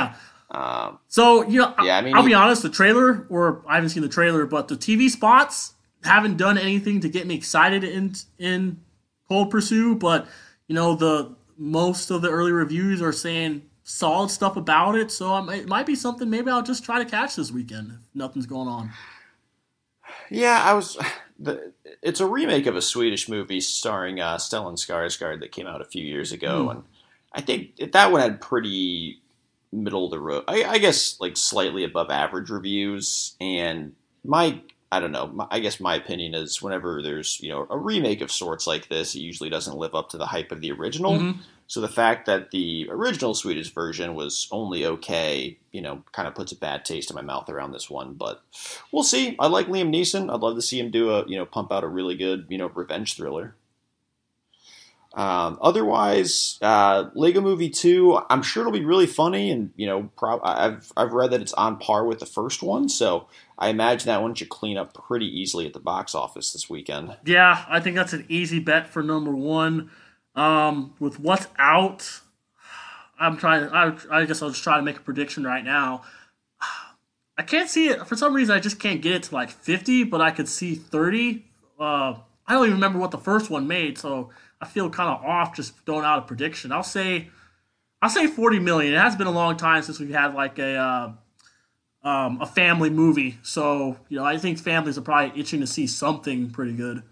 Um, so you know, yeah, I mean, I'll he, be honest. The trailer, or I haven't seen the trailer, but the T V spots haven't done anything to get me excited in in Cold Pursuit. But you know, the most of the early reviews are saying solid stuff about it. So um, it might be something. Maybe I'll just try to catch this weekend if nothing's going on. Yeah, I was. The, it's a remake of a Swedish movie starring uh, Stellan Skarsgård that came out a few years ago, Mm. and I think that one had pretty middle of the road. I, I guess like slightly above average reviews. And my, I don't know. My, I guess my opinion is whenever there's you know a remake of sorts like this, it usually doesn't live up to the hype of the original. Mhm. So the fact that the original Swedish version was only okay, you know, kind of puts a bad taste in my mouth around this one. But we'll see. I like Liam Neeson. I'd love to see him do a, you know, pump out a really good, you know, revenge thriller. Um, otherwise, uh, Lego Movie two, I'm sure it'll be really funny, and you know, pro- I've I've read that it's on par with the first one, so I imagine that one should clean up pretty easily at the box office this weekend. Yeah, I think that's an easy bet for number one. Um, with what's out, I'm trying. I, I guess I'll just try to make a prediction right now. I can't see it for some reason. I just can't get it to like fifty, but I could see thirty. Uh, I don't even remember what the first one made, so I feel kind of off just throwing out a prediction. I'll say, I'll say forty million. It has been a long time since we've had like a uh, um, a family movie, so you know I think families are probably itching to see something pretty good.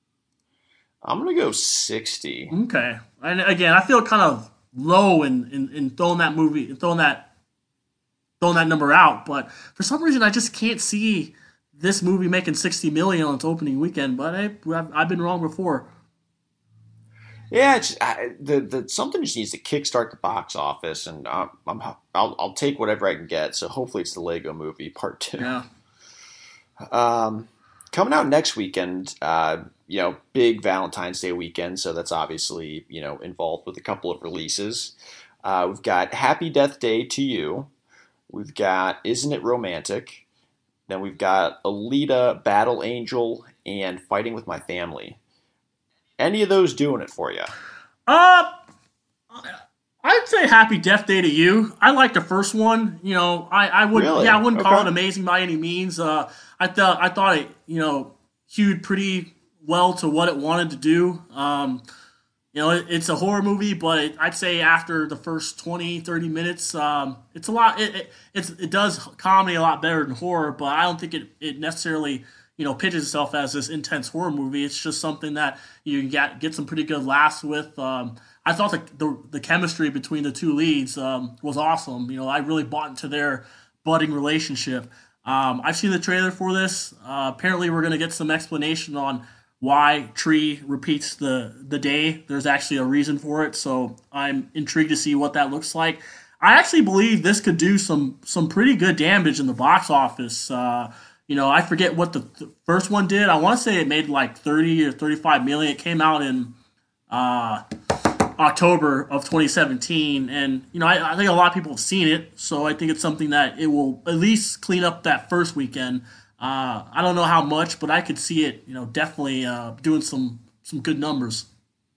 I'm gonna go sixty. Okay, and again, I feel kind of low in, in, in throwing that movie, throwing that, throwing that number out. But for some reason, I just can't see this movie making sixty million on its opening weekend. But I, I've, I've been wrong before. Yeah, it's, I, the the something just needs to kickstart the box office, and I'm, I'm I'll I'll take whatever I can get. So hopefully it's the Lego Movie Part Two. Yeah. Um, coming out next weekend, uh, you know, big Valentine's Day weekend, so that's obviously, you know, involved with a couple of releases. Uh, we've got Happy Death Day to You. We've got Isn't It Romantic? Then we've got Alita, Battle Angel, and Fighting with My Family. Any of those doing it for you? Uh, I'd say Happy Death Day to You. I like the first one. You know, I, I would Really? yeah, I wouldn't call Okay. it amazing by any means. Uh, I thought I thought it, you know, hewed pretty well to what it wanted to do. Um, you know, it, it's a horror movie, but it, I'd say after the first twenty, thirty minutes, um, it's a lot. It, it it's it does comedy a lot better than horror, but I don't think it, it necessarily you know pitches itself as this intense horror movie. It's just something that you can get get some pretty good laughs with. Um, I thought the, the the chemistry between the two leads um, was awesome. You know, I really bought into their budding relationship. Um, I've seen the trailer for this. Uh, apparently, we're going to get some explanation on why Tree repeats the, the day. There's actually a reason for it, so I'm intrigued to see what that looks like. I actually believe this could do some some pretty good damage in the box office. Uh, you know, I forget what the th- first one did. I want to say it made like thirty or thirty-five million. It came out in uh, October of twenty seventeen, and you know, I, I think a lot of people have seen it, so I think it's something that it will at least clean up that first weekend. Uh, I don't know how much, but I could see it, you know, definitely uh, doing some some good numbers.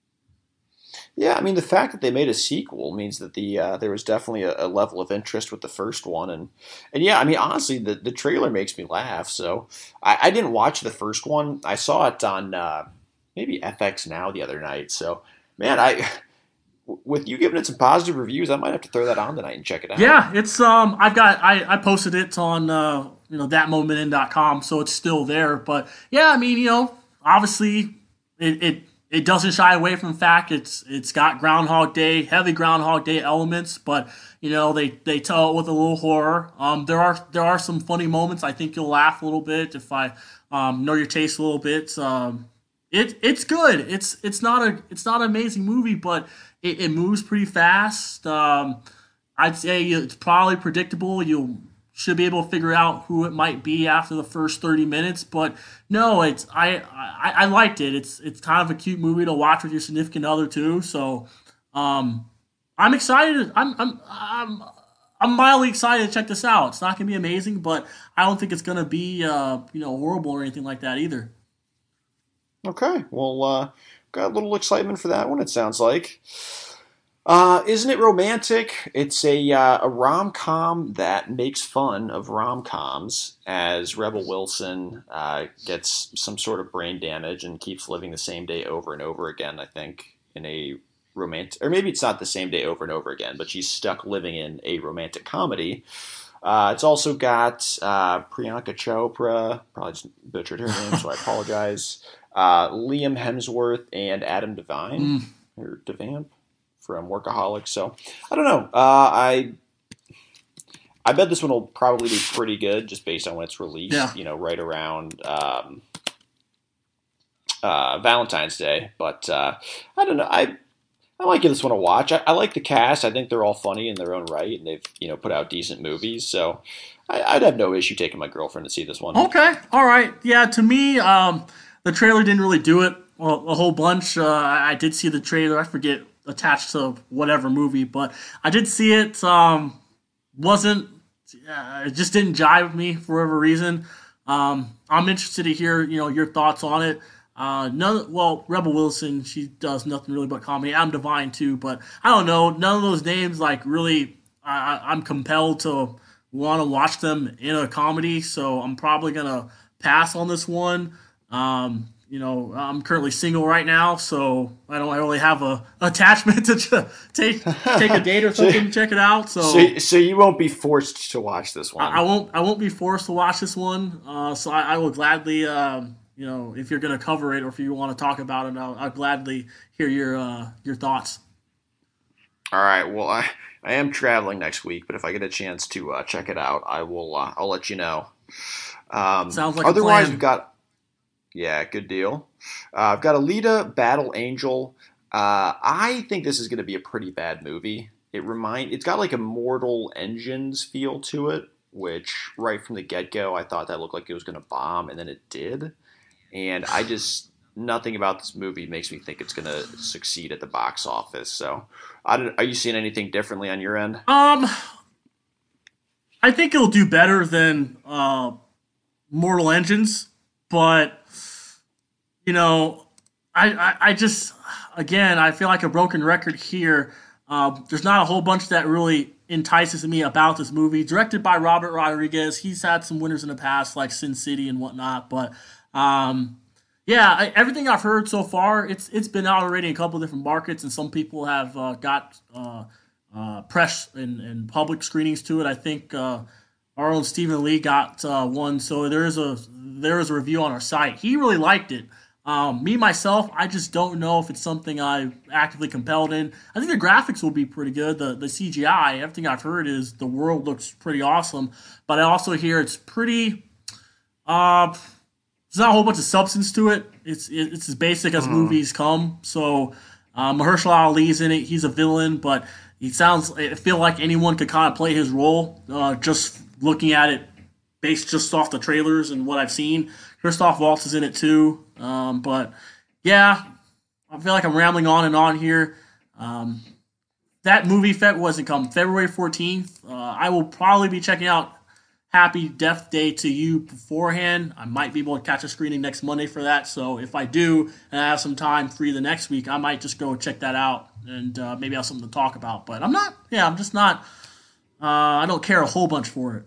Yeah, I mean, the fact that they made a sequel means that the uh, there was definitely a, a level of interest with the first one, and and yeah, I mean, honestly, the, the trailer makes me laugh. So I, I didn't watch the first one. I saw it on uh, maybe F X Now the other night. So man, I with you giving it some positive reviews, I might have to throw that on tonight and check it out. Yeah, it's um, I've got I, I posted it on uh, you know that moment in dot com, so it's still there. But yeah, I mean, you know, obviously it. it It doesn't shy away from the fact it's it's got Groundhog Day, heavy Groundhog Day elements, but you know they, they tell it with a little horror. Um, there are there are some funny moments. I think you'll laugh a little bit if I um, know your taste a little bit. Um, it it's good. It's it's not a it's not an amazing movie, but it, it moves pretty fast. Um, I'd say it's probably predictable. You'll should be able to figure out who it might be after the first thirty minutes. But no, it's I, I, I liked it. It's it's kind of a cute movie to watch with your significant other too. So um, I'm excited. I'm I'm I'm I'm mildly excited to check this out. It's not gonna be amazing, but I don't think it's gonna be uh, you know horrible or anything like that either. Okay, well, uh, got a little excitement for that one. It sounds like. Uh, isn't it romantic? It's a uh, a rom-com that makes fun of rom-coms as Rebel Wilson uh, gets some sort of brain damage and keeps living the same day over and over again, I think, in a romantic... Or maybe it's not the same day over and over again, but she's stuck living in a romantic comedy. Uh, it's also got uh, Priyanka Chopra, probably just butchered her name, so I apologize, uh, Liam Hemsworth, and Adam Devine, mm. or Devamp. From Workaholics, so I don't know. Uh, I I bet this one will probably be pretty good, just based on when it's released. Yeah. You know, right around um, uh, Valentine's Day. But uh, I don't know. I I might give this one a watch. I, I like the cast. I think they're all funny in their own right, and they've you know put out decent movies. So I, I'd have no issue taking my girlfriend to see this one. Okay, all right. Yeah, to me, um, the trailer didn't really do it a, a whole bunch. Uh, I did see the trailer. I forget. Attached to whatever movie, but I did see it. Um, wasn't uh, it just didn't jive with me for whatever reason. Um, I'm interested to hear you know your thoughts on it. Uh, none, well, Rebel Wilson, she does nothing really but comedy. Adam Devine too, but I don't know. None of those names like really. I, I'm compelled to want to watch them in a comedy, so I'm probably gonna pass on this one. Um, You know, I'm currently single right now, so I don't really have a attachment to ch- take take a date or something to check it out. So, so, so you won't be forced to watch this one. I, I won't. I won't be forced to watch this one. Uh, so I, I will gladly, um, you know, if you're going to cover it or if you want to talk about it, I'll, I'll gladly hear your uh, your thoughts. All right. Well, I, I am traveling next week, but if I get a chance to uh, check it out, I will. Uh, I'll let you know. Um, Sounds like otherwise, a plan. we've got. Yeah, good deal. Uh, I've got Alita: Battle Angel. Uh, I think this is going to be a pretty bad movie. It remind it's got like a Mortal Engines feel to it, which right from the get-go I thought that looked like it was going to bomb, and then it did. And I just nothing about this movie makes me think it's going to succeed at the box office. So, I don't, are you seeing anything differently on your end? Um, I think it'll do better than uh, Mortal Engines, but. You know, I, I, I just, again, I feel like a broken record here. Um, there's not a whole bunch that really entices me about this movie. Directed by Robert Rodriguez. He's had some winners in the past, like Sin City and whatnot. But, um, yeah, I, everything I've heard so far, it's it's been out already in a couple of different markets, and some people have uh, got uh, uh, press and, and public screenings to it. I think uh, our own Stephen Lee got uh, one. So there is a there is a review on our site. He really liked it. Um, me, myself, I just don't know if it's something I'm actively compelled in. I think the graphics will be pretty good. The the C G I, everything I've heard is the world looks pretty awesome. But I also hear it's pretty, uh, there's not a whole bunch of substance to it. It's it's as basic as mm. movies come. So uh, Mahershala Ali's in it. He's a villain, but he sounds, I feel like anyone could kind of play his role uh, just looking at it based just off the trailers and what I've seen. Christoph Waltz is in it too. Um, but yeah, I feel like I'm rambling on and on here. Um, that movie Feb wasn't come February fourteenth. Uh, I will probably be checking out Happy Death Day to You beforehand. I might be able to catch a screening next Monday for that. So if I do and I have some time free the next week, I might just go check that out and uh, maybe have something to talk about. But I'm not, yeah, I'm just not, uh, I don't care a whole bunch for it.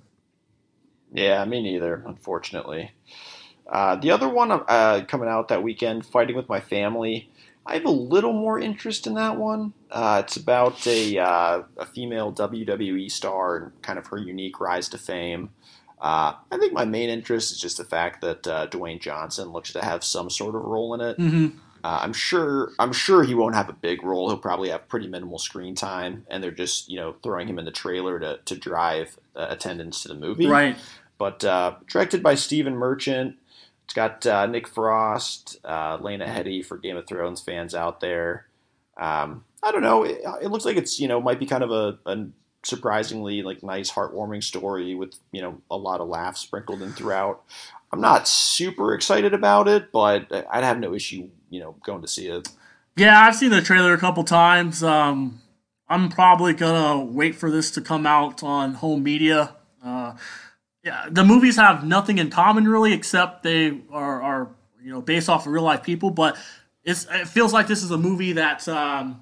Yeah, me neither, unfortunately. Uh, the other one uh, coming out that weekend, Fighting with My Family, I have a little more interest in that one. Uh, it's about a uh, a female W W E star and kind of her unique rise to fame. Uh, I think my main interest is just the fact that uh, Dwayne Johnson looks to have some sort of role in it. Mm-hmm. Uh, I'm sure I'm sure he won't have a big role. He'll probably have pretty minimal screen time, and they're just you know throwing him in the trailer to to drive uh, attendance to the movie. Right. But uh, directed by Stephen Merchant. It's got uh, Nick Frost, uh, Lena Headey for Game of Thrones fans out there. Um, I don't know. It, it looks like it's you know might be kind of a, a surprisingly like nice, heartwarming story with you know a lot of laughs sprinkled in throughout. I'm not super excited about it, but I'd have no issue you know going to see it. Yeah, I've seen the trailer a couple times. Um, I'm probably gonna wait for this to come out on home media. Uh, Yeah, the movies have nothing in common really, except they are, are you know based off of real life people. But it's it feels like this is a movie that um,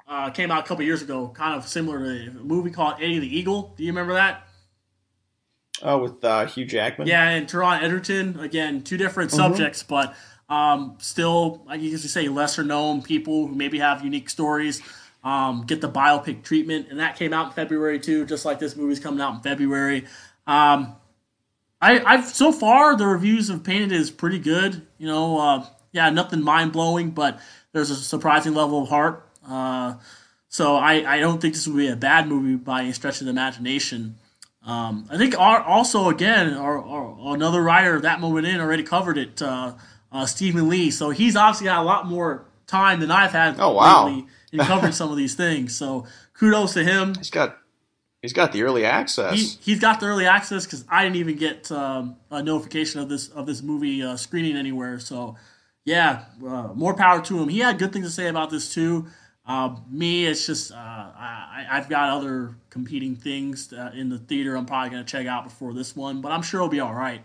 uh, came out a couple years ago, kind of similar to a movie called Eddie the Eagle. Do you remember that? Oh, with uh, Hugh Jackman? Yeah, and Taron Egerton. Again, two different Mhm. subjects, but um, still, I guess you say, lesser known people who maybe have unique stories um, get the biopic treatment. And that came out in February, too, just like this movie's coming out in February. Um, I, I've so far, the reviews have painted it as pretty good. You know, uh, yeah, nothing mind-blowing, but there's a surprising level of heart. Uh, so I, I don't think this will be a bad movie by any stretch of the imagination. Um, I think our, also, again, our, our, another writer of That Moment In already covered it, uh, uh, Stephen Lee. So he's obviously got a lot more time than I've had oh, wow. lately in covering some of these things. So kudos to him. He's got he's got the early access. He, he's got the early access because I didn't even get um, a notification of this of this movie uh, screening anywhere. So, yeah, uh, more power to him. He had good things to say about this, too. Uh, me, it's just uh, I, I've got other competing things uh, in the theater I'm probably going to check out before this one, but I'm sure it'll be all right.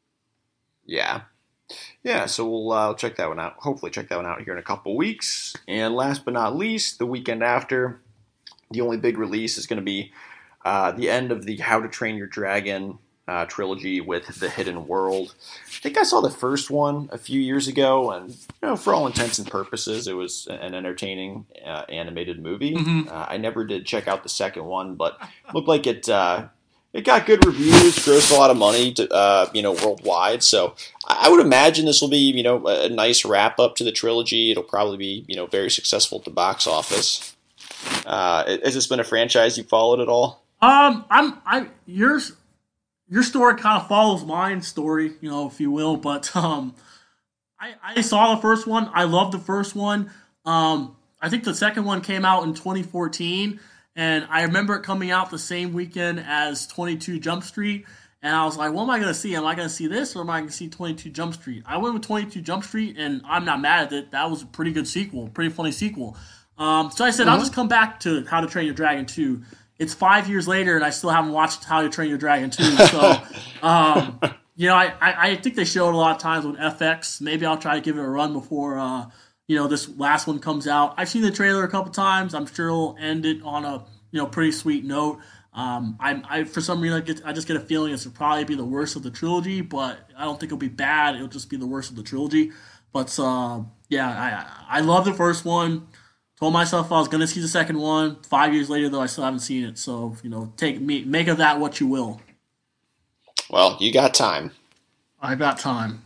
Yeah. Yeah, so we'll uh, check that one out. Hopefully check that one out here in a couple weeks. And last but not least, the weekend after, the only big release is going to be uh, the end of the How to Train Your Dragon uh, trilogy with The Hidden World. I think I saw the first one a few years ago, and you know, for all intents and purposes, it was an entertaining uh, animated movie. Mm-hmm. Uh, I never did check out the second one, but it looked like it uh, it got good reviews, grossed a lot of money, to, uh, you know, worldwide. So I would imagine this will be, you know, a nice wrap up to the trilogy. It'll probably be, you know, very successful at the box office. Uh, has this been a franchise you followed at all? Um, I'm I yours. Your story kind of follows mine story, you know, if you will. But um, I, I saw the first one. I loved the first one. Um, I think the second one came out in twenty fourteen, and I remember it coming out the same weekend as twenty-two Jump Street. And I was like, what am I going to see? Am I going to see this, or am I going to see twenty-two Jump Street? I went with twenty-two Jump Street, and I'm not mad at it. That was a pretty good sequel, pretty funny sequel. Um, so I said, mm-hmm. I'll just come back to How to Train Your Dragon two. It's five years later, and I still haven't watched How to Train Your Dragon two. So, um, you know, I, I, I think they show it a lot of times on F X. Maybe I'll try to give it a run before, uh, you know, this last one comes out. I've seen the trailer a couple times. I'm sure it'll end it on a, you know, pretty sweet note. Um, I, I for some reason, I, get, I just get a feeling this will probably be the worst of the trilogy, but I don't think it'll be bad. It'll just be the worst of the trilogy. But, uh, yeah, I I love the first one. Told myself I was going to see the second one. Five years later, though, I still haven't seen it. So, you know, take me, make of that what you will. Well, you got time. I got time.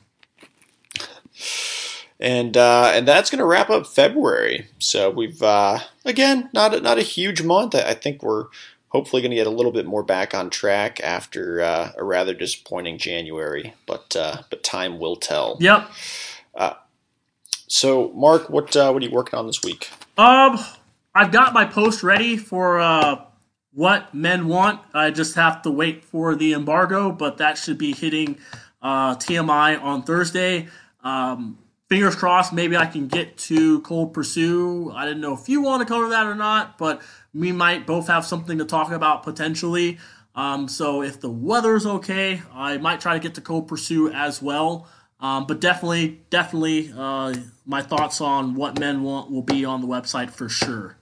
And uh, and that's going to wrap up February. So we've, uh, again, not a, not a huge month. I think we're hopefully going to get a little bit more back on track after uh, a rather disappointing January. But uh, but time will tell. Yep. Uh, so, Mark, what uh, what are you working on this week? Um, I've got my post ready for uh, What Men Want. I just have to wait for the embargo, but that should be hitting uh, T M I on Thursday. Um, fingers crossed, maybe I can get to Cold Pursue. I didn't know if you want to cover that or not, but we might both have something to talk about potentially. Um, so if the weather's okay, I might try to get to Cold Pursue as well. Um, but definitely, definitely, uh, my thoughts on What Men Want will be on the website for sure.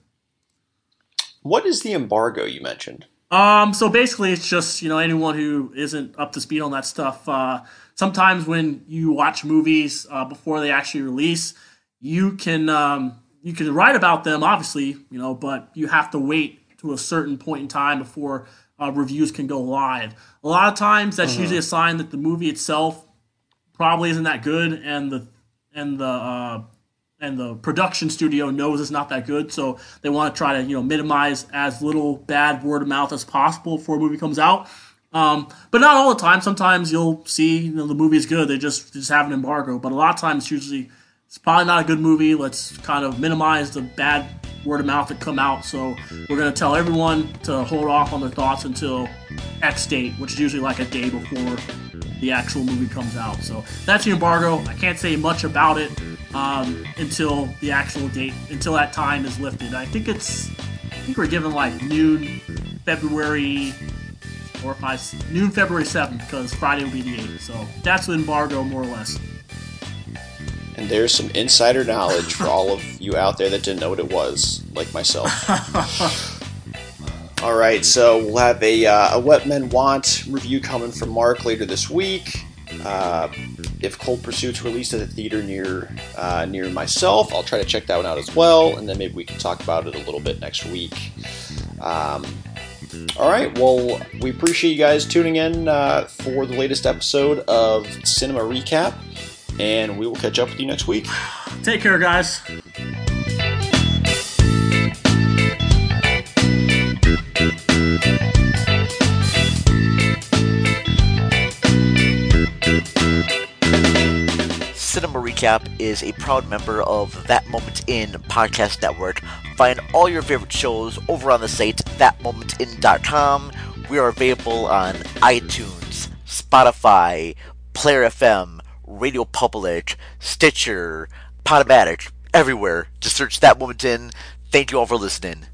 What is the embargo you mentioned? Um, so basically, it's just, you know, anyone who isn't up to speed on that stuff. Uh, sometimes when you watch movies uh, before they actually release, you can um, you can write about them, obviously, you know, but you have to wait to a certain point in time before uh, reviews can go live. A lot of times, that's uh-huh. usually a sign that the movie itself probably isn't that good, and the and the uh, and the production studio knows it's not that good, so they want to try to you know minimize as little bad word of mouth as possible before a movie comes out. Um, but not all the time. Sometimes you'll see you know the movie is good. They just just have an embargo. But a lot of times, it's usually it's probably not a good movie. Let's kind of minimize the bad word of mouth that come out. So we're going to tell everyone to hold off on their thoughts until X date, which is usually like a day before the actual movie comes out. So that's the embargo. I can't say much about it um, until the actual date, until that time is lifted. I think it's, I think we're given like noon February, or if I, noon February seventh, because Friday will be the eighth. So that's the embargo more or less. And there's some insider knowledge for all of you out there that didn't know what it was, like myself. All right, so we'll have a, uh, a What Men Want review coming from Mark later this week. Uh, if Cold Pursuit's released at the theater near uh, near myself, I'll try to check that one out as well, and then maybe we can talk about it a little bit next week. Um, all right, well, we appreciate you guys tuning in uh, for the latest episode of Cinema Recap, and we will catch up with you next week. Take care, guys. Cinema Recap is a proud member of That Moment In Podcast Network. Find all your favorite shows over on the site that moment in dot com. We are available on iTunes, Spotify, Player F M, Radio Public, Stitcher, Podomatic, everywhere. Just search That Moment In. Thank you all for listening.